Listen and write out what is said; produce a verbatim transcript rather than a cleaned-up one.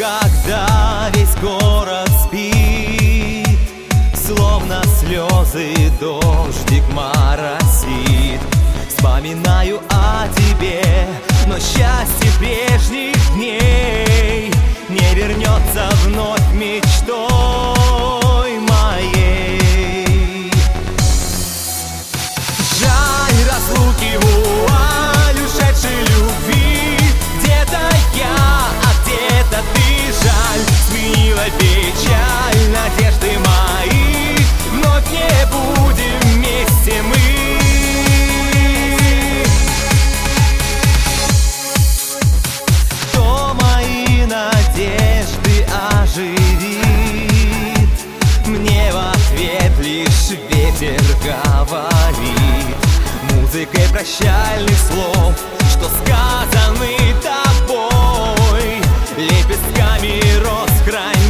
когда весь город спит, словно слезы дождик моросит. Вспоминаю о тебе, но счастье прежних дней не вернется вновь мечтой моей. Жаль разлуки, вуаль ушедшей любви. Где-то я, а где-то ты, жаль, сменила печаль надежды мои. Вновь не будем вместе мы. Кто мои надежды оживит? Мне в ответ лишь ветер говорит музыкой прощальных слов, что сказаны тобой лепестками роз край.